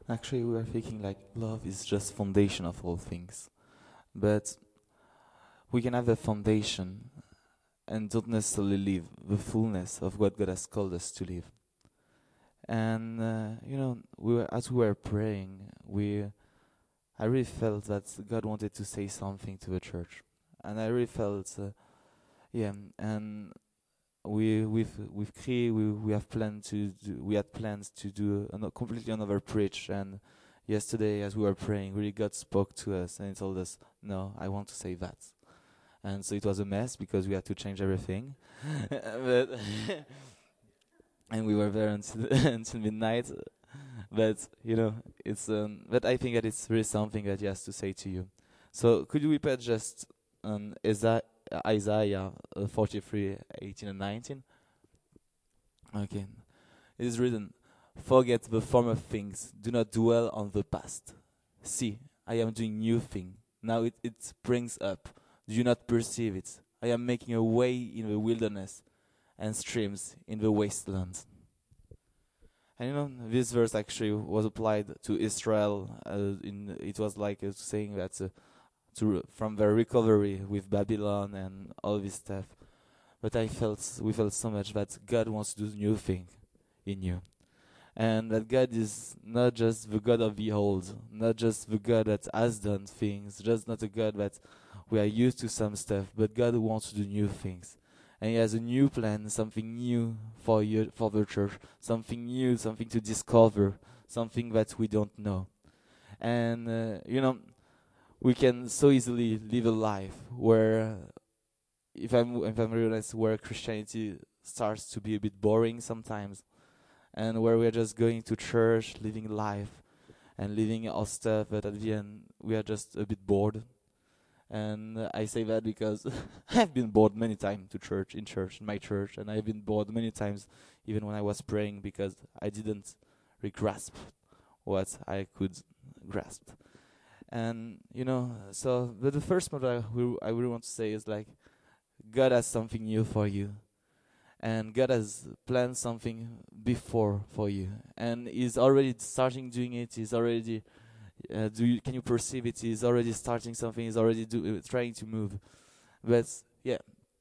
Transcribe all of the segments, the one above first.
Actually, we are thinking like love is just foundation of all things, but we can have a foundation and don't necessarily live the fullness of what God has called us to live. And as we were praying, I really felt that God wanted to say something to the church, and I really felt, yeah, and with Cree, we have planned to do, we had plans to do completely another preach. And yesterday, as we were praying, really God spoke to us and he told us, "No, I want to say that." And so it was a mess because we had to change everything, but and we were there until until midnight. But it's but I think that it's really something that he has to say to you. So could you repeat just Isaiah 43:18 and 19? Okay. It is written, "Forget the former things, do not dwell on the past. See, I am doing new thing. Now it springs up. Do you not perceive it? I am making a way in the wilderness and streams in the wasteland." And this verse actually was applied to Israel. It was like saying that from their recovery with Babylon and all this stuff. But we felt so much that God wants to do new thing in you, and that God is not just the God of the old, not just the God that has done things, just not a God that we are used to some stuff, but God who wants to do new things. And he has a new plan, something new for you, for the church, something new, something to discover, something that we don't know. And we can so easily live a life where, if I'm real honest, where Christianity starts to be a bit boring sometimes, and where we're just going to church, living life, and living our stuff, but at the end we are just a bit bored. And I say that because I've been bored many times in my church, and I've been bored many times even when I was praying because I didn't grasp what I could grasp. And but the first point I really want to say is like, God has something new for you, and God has planned something before for you, and He's already starting doing it. He's already can you perceive it? He's already starting something. He's already trying to move. But yeah,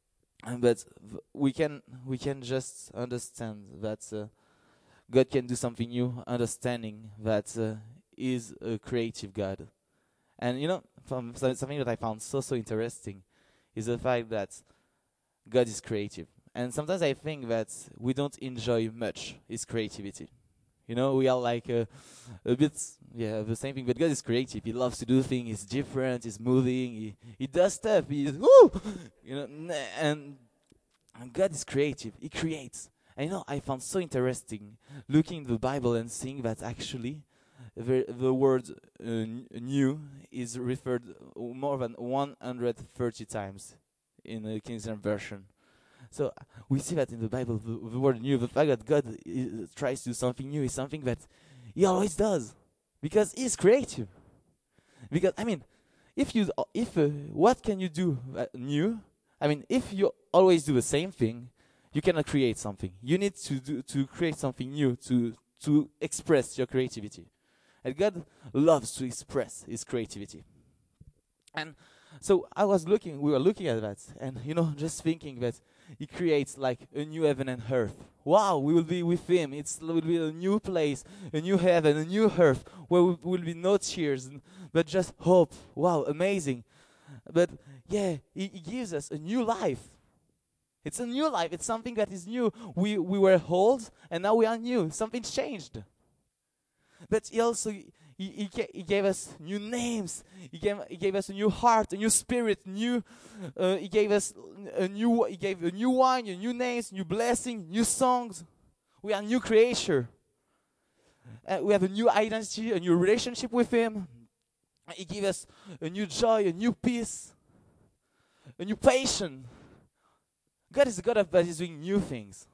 we can just understand that God can do something new, understanding that is a creative God. And something that I found so interesting is the fact that God is creative. And sometimes I think that we don't enjoy much His creativity. We are like a bit, yeah, the same thing. But God is creative. He loves to do things. He's different. He's moving. He does stuff. He's woo, and God is creative. He creates. And I found so interesting looking in the Bible and seeing that actually the word new is referred more than 130 times in the King James Version. So we see that in the Bible, the word new, the fact that God tries to do something new is something that He always does, because He's creative. Because if what can you do new? If you always do the same thing, you cannot create something. You need to create something new to express your creativity. And God loves to express His creativity. And so we were looking at that, and just thinking that He creates like a new heaven and earth. Wow, we will be with Him. It will be a new place, a new heaven, a new earth, where will be no tears, but just hope. Wow, amazing. But yeah, He gives us a new life. It's a new life. It's something that is new. We were old, and now we are new. Something's changed. But he gave us new names. He gave us a new heart, a new spirit, he gave us he gave a new wine, a new names, new blessing, new songs. We are new creation. We have a new identity, a new relationship with Him. He gave us a new joy, a new peace, a new patience. God is a God that is doing new things.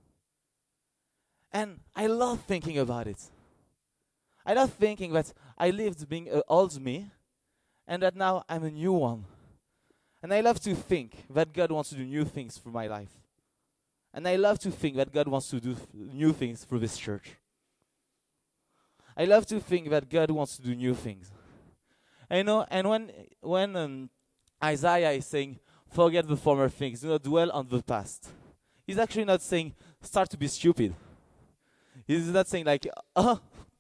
And I love thinking about it. I love thinking that I lived being an old me, and that now I'm a new one. And I love to think that God wants to do new things through my life. And I love to think that God wants to do new things through this church. I love to think that God wants to do new things. And when Isaiah is saying, "Forget the former things, do not dwell on the past," he's actually not saying, "Start to be stupid." He's not saying like, "Oh,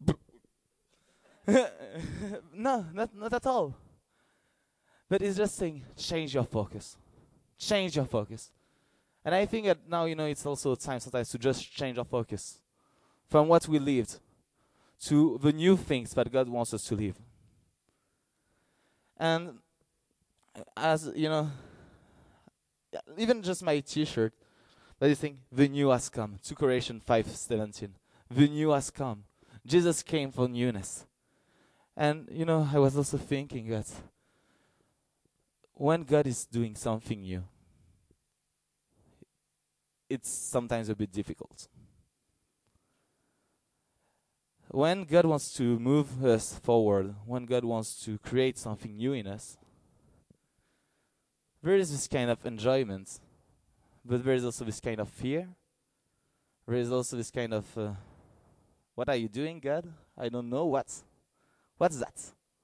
no, not at all." But he's just saying, change your focus, change your focus. And I think that now, it's also time sometimes to just change our focus from what we lived to the new things that God wants us to live. And as even just my T-shirt, that is saying, "The new has come." 2 Corinthians 5:17. The new has come. Jesus came for newness. And I was also thinking that when God is doing something new, it's sometimes a bit difficult. When God wants to move us forward, when God wants to create something new in us, there is this kind of enjoyment, but there is also this kind of fear. There is also this kind of, what are you doing, God? I don't know what's that.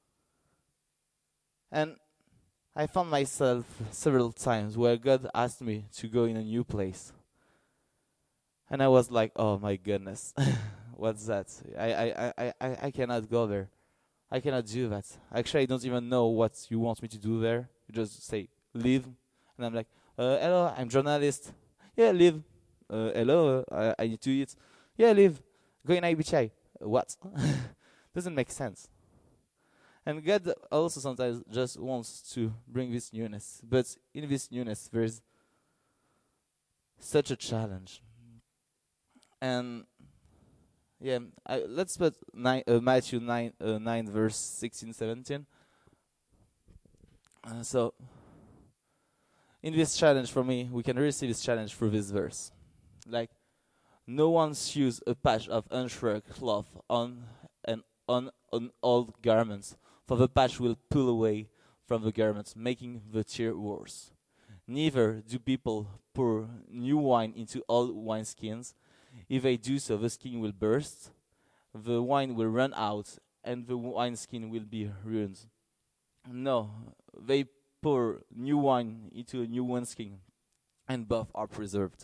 And I found myself several times where God asked me to go in a new place. And I was like, "Oh my goodness, what's that? I cannot go there. I cannot do that. Actually, I don't even know what you want me to do there. You just say, leave." And I'm like, "Hello, I'm journalist." "Yeah, leave." "Hello, I need to eat." "Yeah, leave. Go in IBCI." What? Doesn't make sense. And God also sometimes just wants to bring this newness. But in this newness, there's such a challenge. And yeah, let's put Matthew 9 verse 16, 17. So in this challenge for me, we can really see this challenge through this verse. Like, "No one sews a patch of unshrunk cloth on old garments, for the patch will pull away from the garments, making the tear worse. Neither do people pour new wine into old wineskins. If they do so, the skin will burst, the wine will run out, and the wineskin will be ruined. No, they pour new wine into a new wineskin, and both are preserved."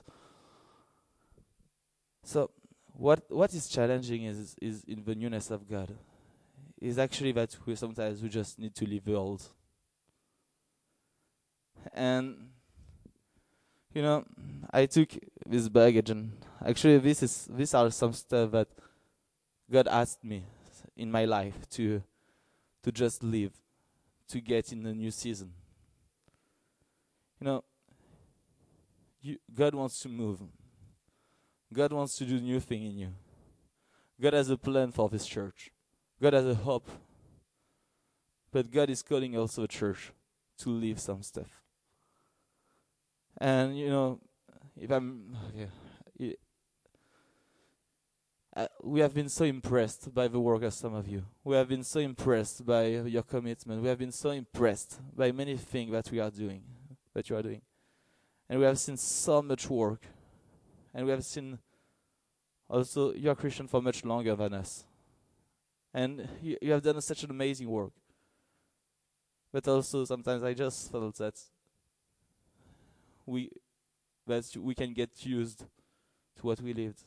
So, what is challenging is in the newness of God, is actually that we just need to leave the old. And I took this baggage, and actually these are some stuff that God asked me in my life to just live, to get in the new season. God wants to move. God wants to do new thing in you. God has a plan for this church. God has a hope. But God is calling also a church to leave some stuff. And if I'm we have been so impressed by the work of some of you. We have been so impressed by your commitment. We have been so impressed by many things that you are doing. And we have seen so much work. And we have seen also you are Christian for much longer than us. And you have done such an amazing work. But also sometimes I just felt that we can get used to what we lived.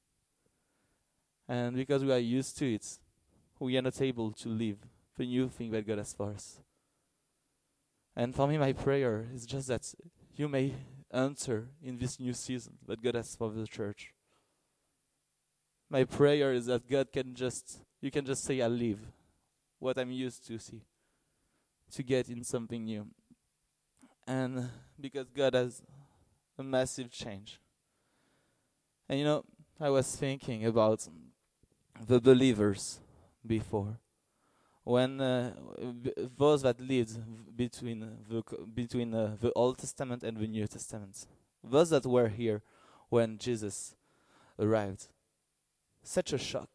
And because we are used to it, we are not able to live the new thing that God has for us. And for me, my prayer is just that you may enter in this new season that God has for the church. My prayer is that you can just say, "I leave what I'm used to see, to get in something new." And because God has a massive change. And I was thinking about the believers before, when those that lived between the Old Testament and the New Testament, those that were here when Jesus arrived. Such a shock.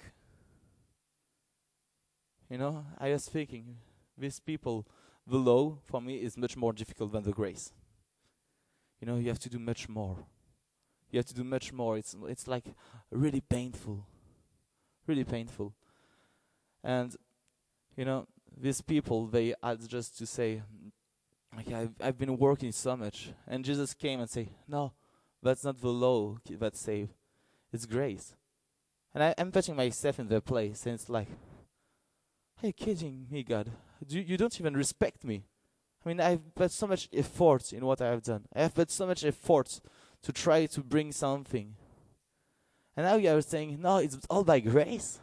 I was thinking, these people, the law for me is much more difficult than the grace. You have to do much more. You have to do much more. It's like really painful. Really painful. And you know, these people, they had just to say, like, I've been working so much. And Jesus came and say, no, that's not the law that save. It's grace. And I'm putting myself in their place, and it's like, are you kidding me, God? You don't even respect me. I mean, I've put so much effort in what I have done. I have put so much effort to try to bring something. And now you are saying, no, it's all by grace.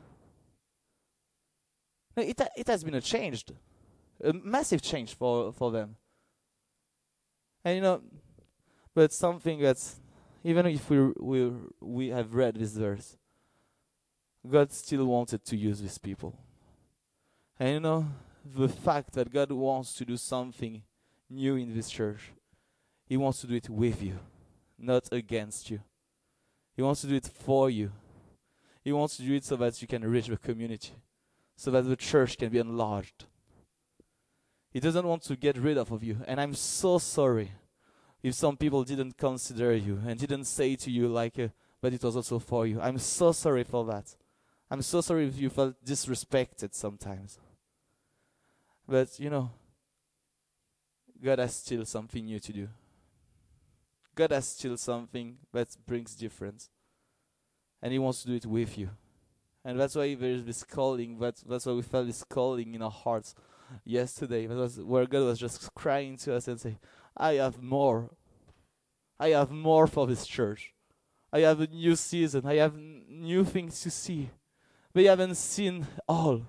No, it has been a massive change for them. And you know, but something that's, even if we have read this verse, God still wanted to use these people. And you know, the fact that God wants to do something new in this church, He wants to do it with you, not against you. He wants to do it for you. He wants to do it so that you can reach the community, so that the church can be enlarged. He doesn't want to get rid of you. And I'm so sorry if some people didn't consider you and didn't say to you like, but it was also for you. I'm so sorry for that. I'm so sorry if you felt disrespected sometimes. But you know, God has still something new to do. God has still something that brings difference. And He wants to do it with you. And that's why there's this calling, that's why we felt this calling in our hearts yesterday. That was where God was just crying to us and saying, I have more. I have more for this church. I have a new season. I have new things to see. We haven't seen all.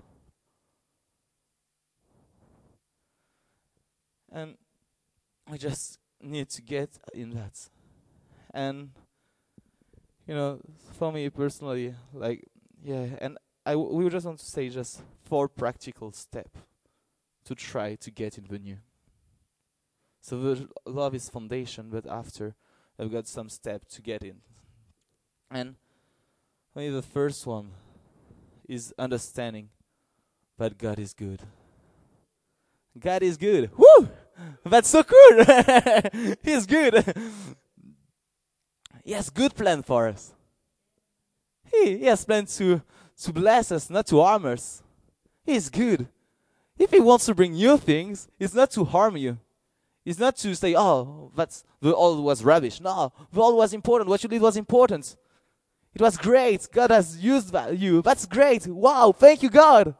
And we just need to get in that. And, you know, for me personally, like, yeah, and we just want to say just 4 practical steps to try to get in the new. So the love is foundation, but after I've got some steps to get in. And maybe the first one is understanding that God is good. God is good. Woo! That's so cool. He's good. He has good plan for us. He has planned to bless us, not to harm us. He's good. If He wants to bring new things, it's not to harm you. It's not to say, oh, the old was rubbish. No, the old was important. What you did was important. It was great. God has used you. That's great. Wow, thank you, God.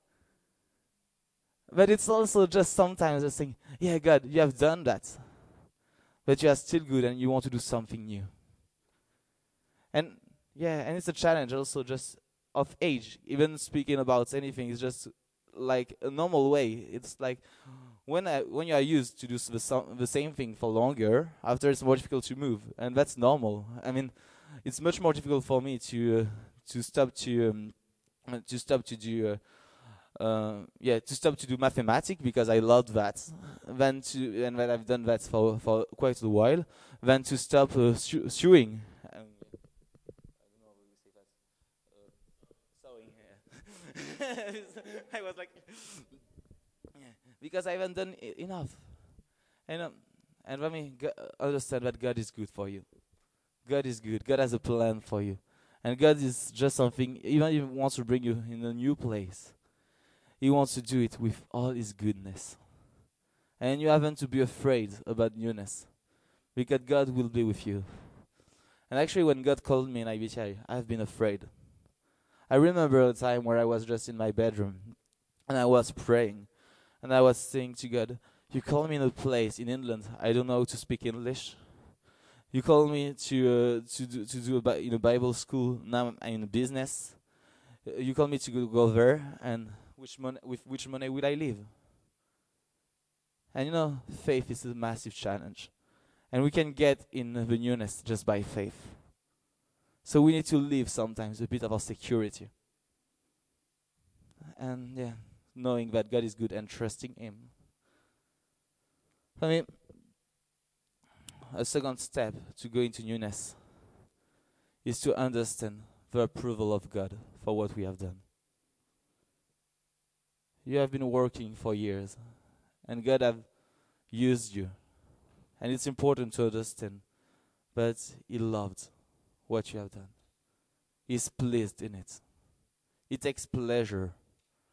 But it's also just sometimes just saying, yeah, God, you have done that. But you are still good and you want to do something new. And yeah, and it's a challenge also just of age. Even speaking about anything is just like a normal way. It's like when you are used to do the same thing for longer, after it's more difficult to move. And that's normal. I mean, it's much more difficult for me to stop to do mathematics because I love that, and when I've done that for quite a while, than to stop sewing. I don't know how we say that. Sewing. I was like, yeah, because I haven't done enough. And let me understand that God is good for you. God is good. God has a plan for you. And God is just something, even if He wants to bring you in a new place, He wants to do it with all His goodness. And you haven't to be afraid about newness, because God will be with you. And actually, when God called me in IBTI, I've been afraid. I remember a time where I was just in my bedroom, and I was praying, and I was saying to God, you call me in a place in England, I don't know how to speak English. You call me to do in a Bible school. Now I'm in business. You call me to go there, and with which money will I live? And you know, faith is a massive challenge, and we can get in the newness just by faith. So we need to leave sometimes a bit of our security, and yeah, knowing that God is good and trusting Him. I mean, a second step to go into newness is to understand the approval of God for what we have done. You have been working for years, and God have used you. And it's important to understand that He loved what you have done. He's pleased in it. He takes pleasure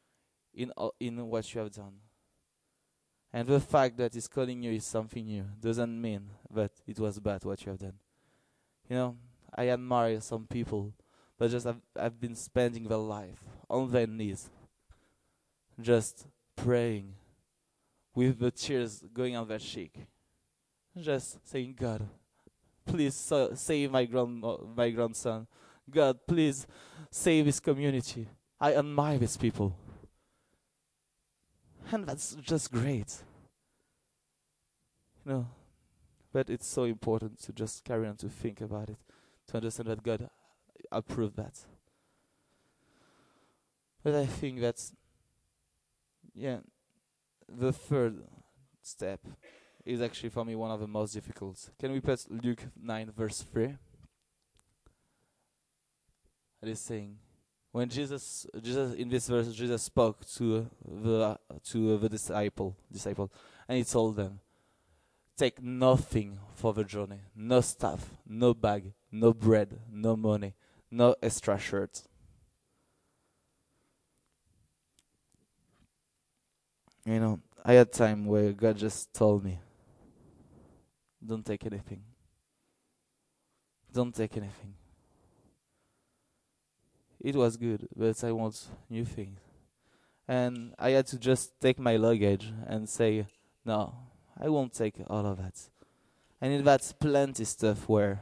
in what you have done. And the fact that He's calling you is something new doesn't mean that it was bad what you have done. You know, I admire some people that just have been spending their life on their knees, just praying with the tears going on their cheek, just saying, God, please save my grandson. God, please save this community. I admire these people. And that's just great. You know, but it's so important to just carry on to think about it, to understand that God approved that. But I think that's, yeah, the third step is actually for me one of the most difficult. Can we put Luke 9 verse 3? It is saying, when Jesus in this verse, Jesus spoke to the disciple, and He told them, take nothing for the journey, no staff, no bag, no bread, no money, no extra shirt. You know, I had time where God just told me, don't take anything. Don't take anything. It was good, but I want new things. And I had to just take my luggage and say, no, I won't take all of that. And in that plenty stuff where,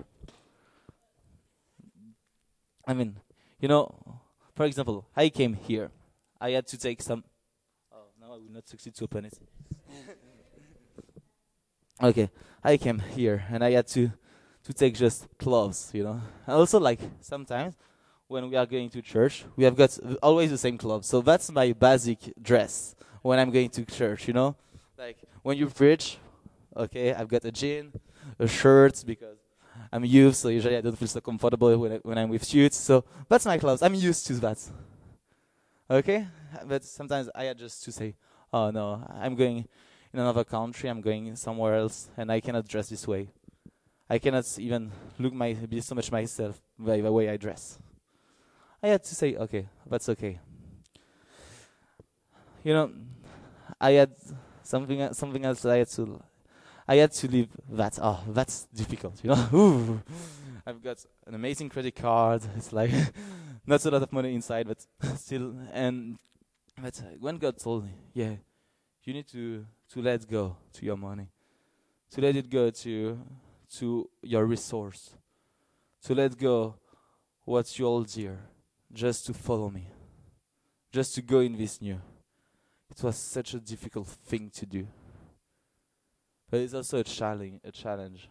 I mean, you know, for example, I came here. I had to take some. Oh, now I will not succeed to open it. Okay, I came here and I had to take just clothes, you know. And also, like, sometimes when we are going to church, we have got always the same clothes. So that's my basic dress when I'm going to church, you know. Like, when you preach, okay, I've got a jean, a shirt, because I'm youth, so usually I don't feel so comfortable when I'm with youth. So that's my clothes. I'm used to that. Okay? But sometimes I had just to say, oh no, I'm going in another country, I'm going somewhere else, and I cannot dress this way. I cannot even be so much myself by the way I dress. I had to say, okay, that's okay. You know, I had something else that I had to leave that. Oh, that's difficult, you know. Ooh. I've got an amazing credit card. It's like not a lot of money inside, but still. But when God told me, yeah, you need to let go to your money, to let it go to your resource, to let go what you hold dear, just to follow me, just to go in this new. It was such a difficult thing to do. But it's also a challenge.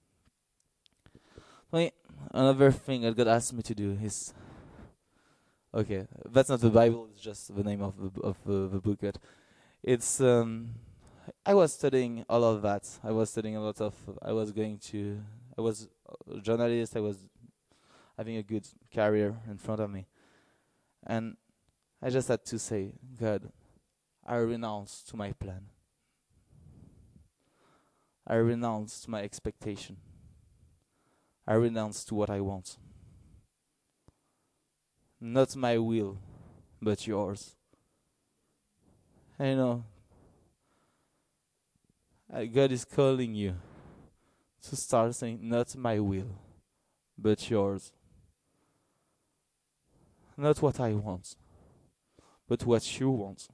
Another thing that God asked me to do is, okay, that's not the Bible, it's just the name of the book. But it's, I was studying all of that. I was studying a lot of, I was a journalist, I was having a good career in front of me. And I just had to say, God, I renounce to my plan. I renounce to my expectation. I renounce to what I want. Not my will, but yours. And you know, God is calling you to start saying, not my will, but yours. Not what I want, but what you want.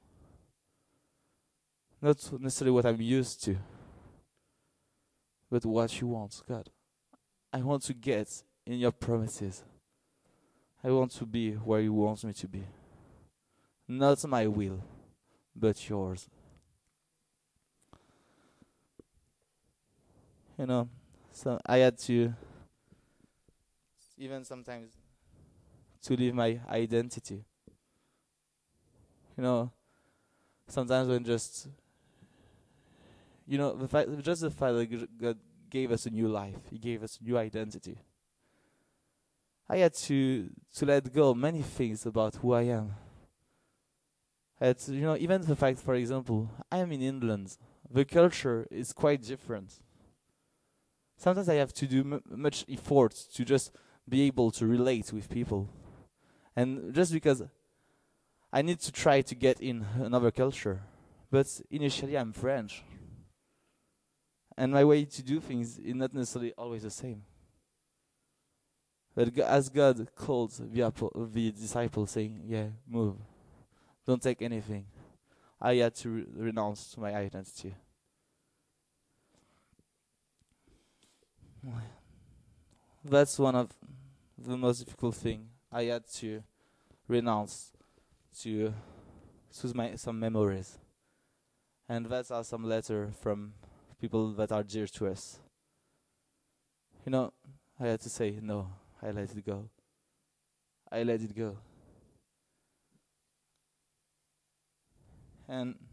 Not necessarily what I'm used to, but what you want, God. I want to get in your promises. I want to be where you want me to be. Not my will, but yours. You know, so I had to, even sometimes, to leave my identity. You know, sometimes when just, you know, the fact that God gave us a new life, He gave us a new identity. I had to let go of many things about who I am. I had to, you know, even the fact, for example, I am in England. The culture is quite different. Sometimes I have to do much effort to just be able to relate with people. And just because I need to try to get in another culture. But initially I'm French. And my way to do things is not necessarily always the same. But as God called the disciples saying, yeah, move. Don't take anything. I had to renounce to my identity. That's one of the most difficult thing. I had to renounce to some memories. And that's are some letter from people that are dear to us. You know, I had to say, no, I let it go. I let it go. And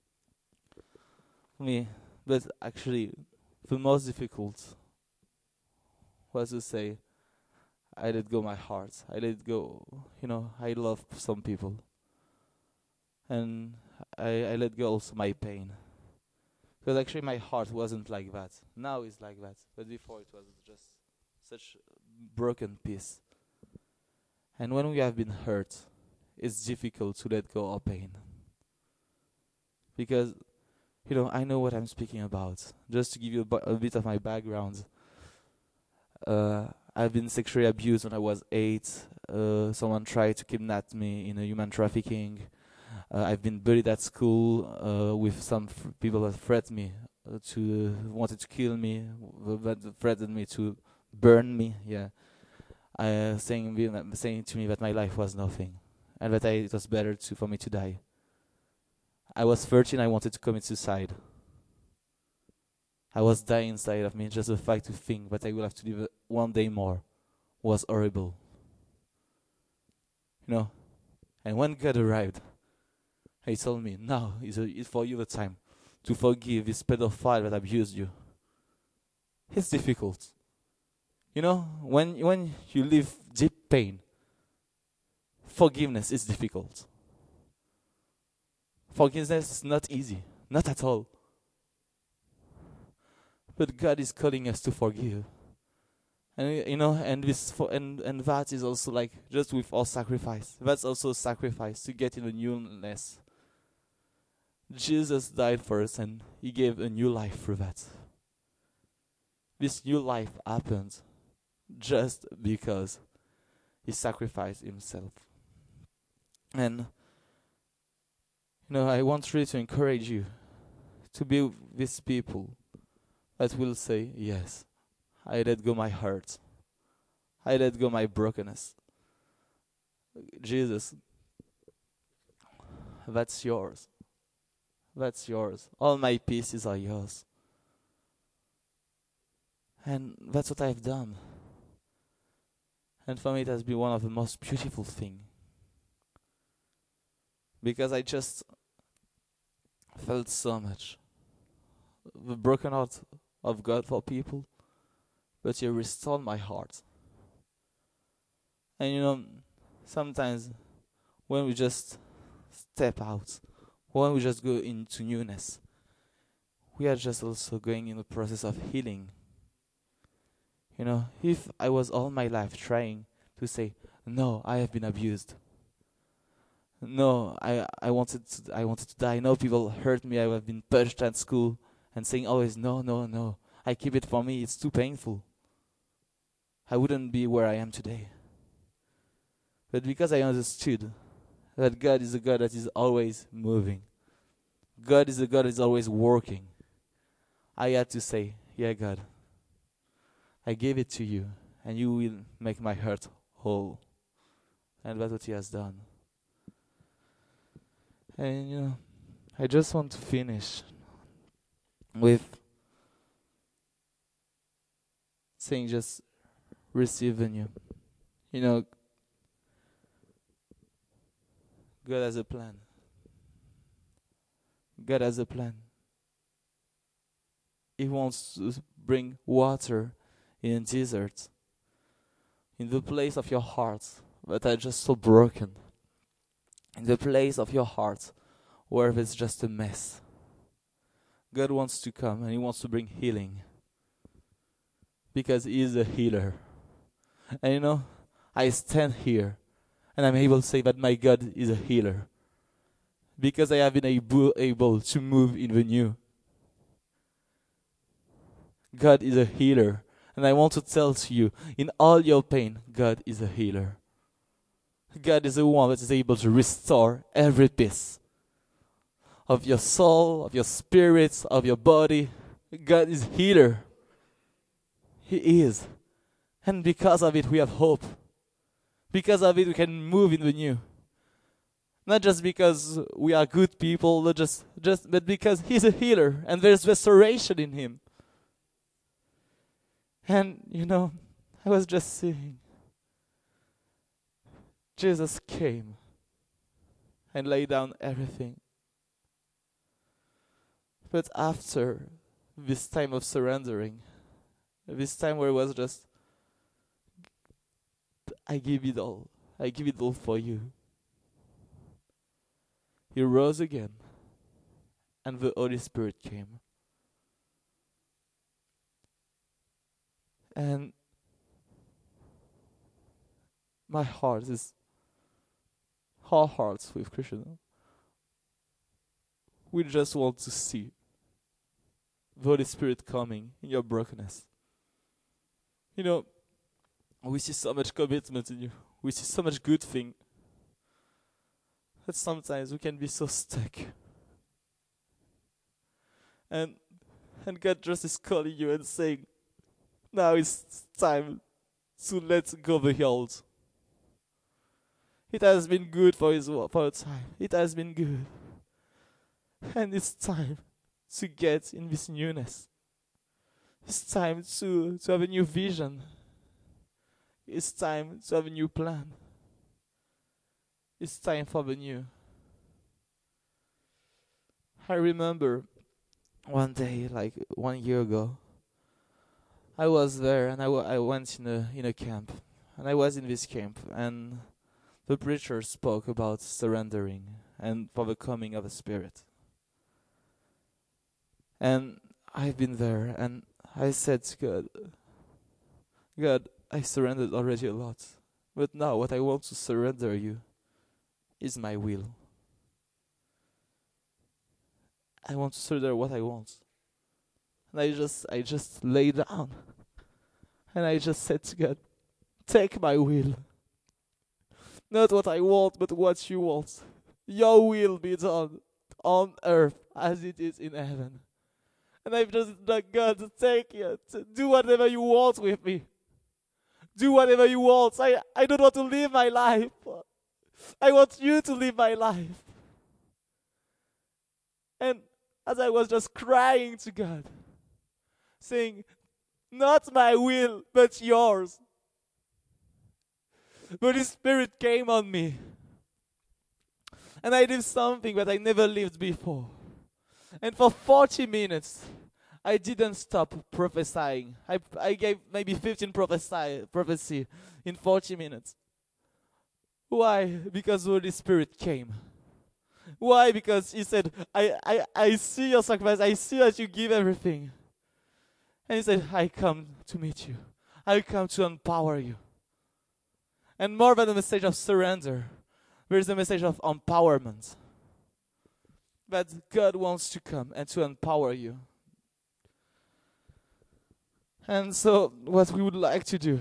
me, but actually, the most difficult was to say, I let go my heart. I let go, I love some people. And I let go also my pain. Because actually my heart wasn't like that. Now it's like that. But before it was just such broken piece. And when we have been hurt, it's difficult to let go of pain. Because, I know what I'm speaking about. Just to give you a bit of my background. I've been sexually abused when I was 8. Someone tried to kidnap me in a human trafficking. I've been bullied at school with some people that threatened me wanted to kill me, that threatened me to burn me. Yeah, saying to me that my life was nothing, and that it was better for me to die. I was 13. I wanted to commit suicide. I was dying inside of me. Just the fact to think that I will have to live one day more was horrible. And when God arrived, He told me, now is for you the time to forgive this pedophile that abused you. It's difficult. When you live deep pain, forgiveness is difficult. Forgiveness is not easy, not at all. But God is calling us to forgive. And and that is also like just with all sacrifice. That's also sacrifice to get in the newness. Jesus died for us and He gave a new life through that. This new life happened just because He sacrificed Himself. And I want really to encourage you to be with these people that will say, yes, I let go my hurt. I let go my brokenness. Jesus, that's yours. That's yours. All my pieces are yours. And that's what I've done. And for me it has been one of the most beautiful things. Because I just felt so much. The broken heart of God for people. But He restored my heart. And sometimes when we just step out, when we just go into newness, we are just also going in the process of healing. If I was all my life trying to say, no, I have been abused. No, I wanted to die. No, people hurt me. I have been punched at school, and saying always, no, no, no. I keep it for me. It's too painful. I wouldn't be where I am today. But because I understood that God is a God that is always moving. God is a God that is always working. I had to say, yeah, God, I gave it to you, and you will make my heart whole. And that's what He has done. And I just want to finish with saying just receive the new. God has a plan. God has a plan. He wants to bring water in a desert, in the place of your heart that are just so broken, in the place of your heart where it's just a mess. God wants to come and He wants to bring healing, because He is a healer. And I stand here And I'm able to say that my God is a healer. Because I have been able to move in the new. God is a healer. And I want to tell to you, in all your pain, God is a healer. God is the one that is able to restore every piece of your soul, of your spirit, of your body. God is healer. He is. And because of it, we have hope. Because of it, we can move in the new. Not just because we are good people, not just but because He's a healer and there's restoration in Him. And, I was just saying, Jesus came and laid down everything. But after this time of surrendering, this time where it was just, I give it all. I give it all for you. He rose again, and the Holy Spirit came. And my heart is, our hearts with Christian, we just want to see the Holy Spirit coming in your brokenness. We see so much commitment in you. We see so much good thing. That sometimes we can be so stuck. And God just is calling you and saying, now it's time to let go the old. It has been good for a time. It has been good. And it's time to get in this newness. It's time to have a new vision. It's time to have a new plan. It's time for the new. I remember one day, like 1 year ago, I was there and I went in a camp. And I was in this camp and the preacher spoke about surrendering and for the coming of the Spirit. And I've been there and I said to God, I surrendered already a lot. But now what I want to surrender you is my will. I want to surrender what I want. And I just lay down. And I just said to God, take my will. Not what I want, but what you want. Your will be done on earth as it is in heaven. And I've just like, God, take it. Do whatever you want with me. Do whatever you want. I don't want to live my life. I want you to live my life. And as I was just crying to God, saying, not my will, but yours, the Holy Spirit came on me. And I did something that I never lived before. And for 40 minutes, I didn't stop prophesying. I gave maybe 15 prophecy in 40 minutes. Why? Because the Holy Spirit came. Why? Because He said, I see your sacrifice. I see that you give everything. And He said, I come to meet you. I come to empower you. And more than the message of surrender, there is a message of empowerment. That God wants to come and to empower you. And so what we would like to do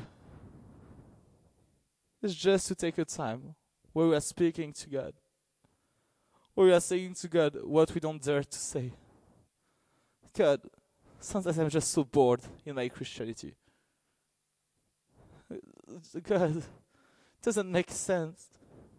is just to take a time where we are speaking to God. Where we are saying to God what we don't dare to say. God, sometimes I'm just so bored in my Christianity. God, it doesn't make sense.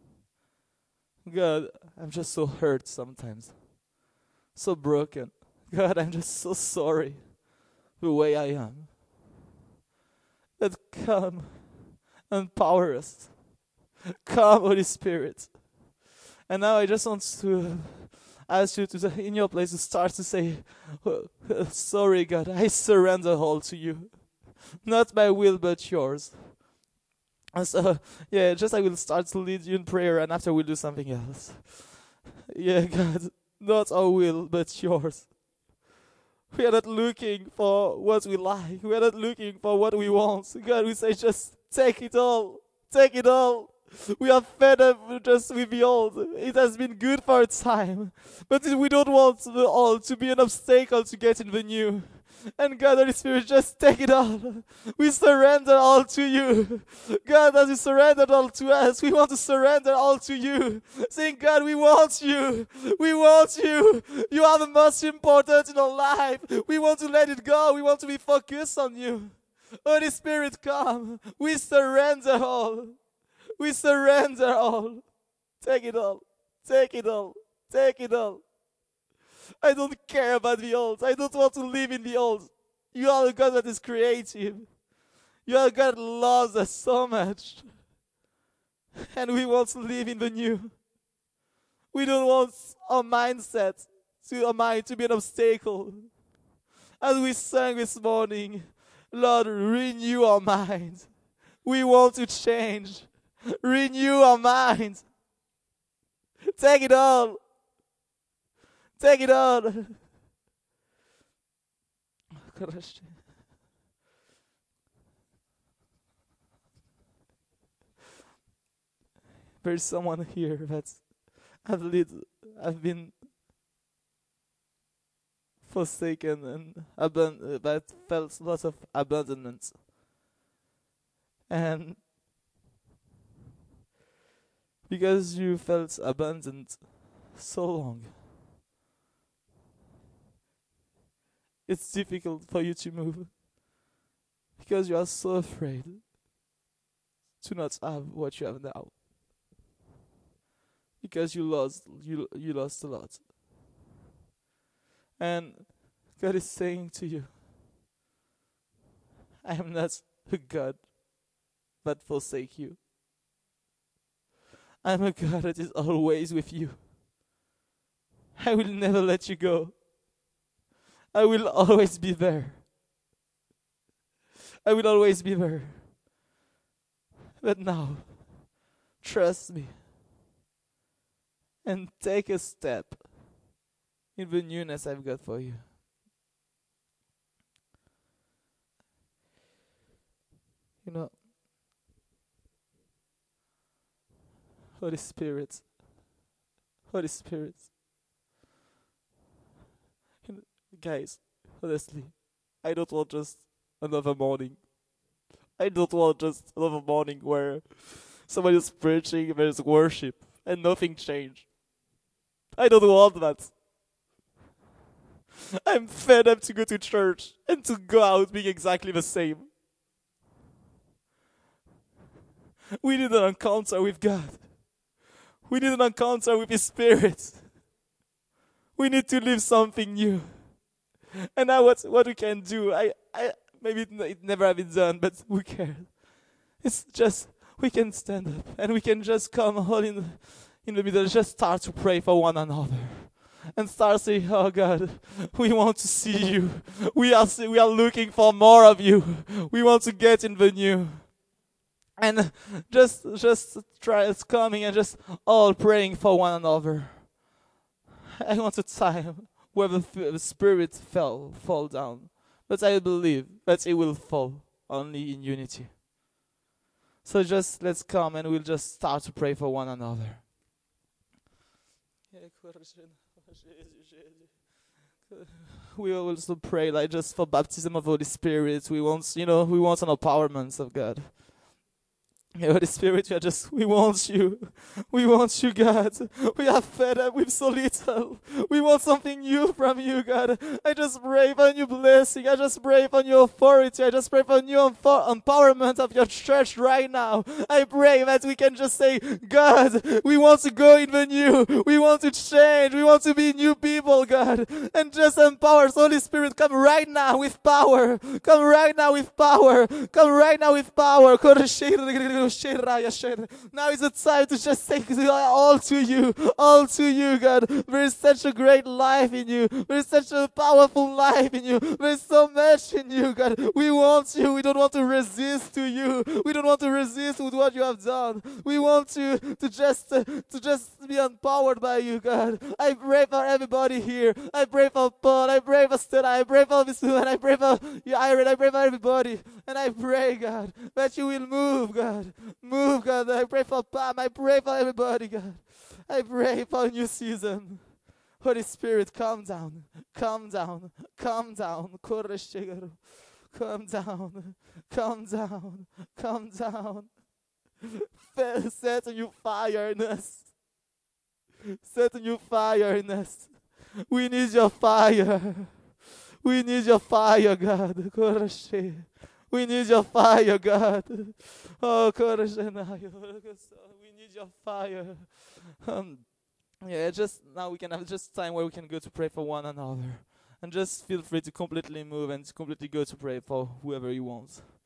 God, I'm just so hurt sometimes. So broken. God, I'm just so sorry the way I am. But come, empower us. Come, Holy Spirit. And now I just want to ask you to, in your place, to start to say, sorry, God, I surrender all to you. Not my will, but yours. And so, just I will start to lead you in prayer, and after we'll do something else. Yeah, God, not our will, but yours. We are not looking for what we like. We are not looking for what we want. God, we say just take it all. Take it all. We are fed up just with the old. It has been good for a time, but we don't want the old to be an obstacle to get in the new. And God, Holy Spirit, just take it all. We surrender all to you. God, as you surrendered all to us, we want to surrender all to you. Saying, God, we want you. We want you. You are the most important in our life. We want to let it go. We want to be focused on you. Holy Spirit, come. We surrender all. We surrender all. Take it all. Take it all. Take it all. I don't care about the old. I don't want to live in the old. You are a God that is creative. You are a God that loves us so much. And we want to live in the new. We don't want our mindset our mind to be an obstacle. As we sang this morning, Lord, renew our mind. We want to change. Renew our mind. Take it all. Take it all. There's someone here that I've been forsaken and that felt lots of abandonment. And because you felt abandoned so long, it's difficult for you to move because you are so afraid to not have what you have now. Because you lost a lot. And God is saying to you, I am not a God that forsake you. I am a God that is always with you. I will never let you go. I will always be there. I will always be there. But now, trust me and take a step in the newness I've got for you. You know, Holy Spirit, guys, honestly, I don't want just another morning. I don't want just another morning where somebody is preaching, there's worship, and nothing changed. I don't want that. I'm fed up to go to church and to go out being exactly the same. We need an encounter with God. We need an encounter with His Spirit. We need to live something new. And now what we can do, maybe it never have been done, but who cares? It's just, we can stand up and we can just come all in the middle, just start to pray for one another. And start saying, oh God, we want to see you. We are looking for more of you. We want to get in the new. And just try it's coming and just all praying for one another. I want a time where the Spirit fall down. But I believe that it will fall only in unity. So just let's come and we'll just start to pray for one another. We will also pray like just for baptism of Holy Spirit. We want an empowerment of God. Holy Spirit, we want you. We want you, God. We are fed up with so little. We want something new from you, God. I just pray for new blessing. I just pray for new authority. I just pray for new empowerment of your church right now. I pray that we can just say, God, we want to go in the new. We want to change. We want to be new people, God. And just empower us. Holy Spirit, come right now with power. Come right now with power. Come right now with power. Now is the time to just take all to you, God. There is such a great life in you. There is such a powerful life in you. There is so much in you, God. We want you. We don't want to resist to you. We don't want to resist with what you have done. We want to just be empowered by you, God. I pray for everybody here. I pray for Paul. I pray for Stella. I pray for Visu. And I pray for Iron. I pray for everybody. And I pray, God, that you will move, God. God. Move, God. I pray for Pam. I pray for everybody, God. I pray for a new season. Holy Spirit, calm down. Calm down. Calm down. Calm down. Calm down. Calm down. Set a new fire in us. Set a new fire in us. We need your fire. We need your fire, God. We need your fire, God. Oh, we need your fire. Yeah, just now we can have just time where we can go to pray for one another. And just feel free to completely move and to completely go to pray for whoever you want.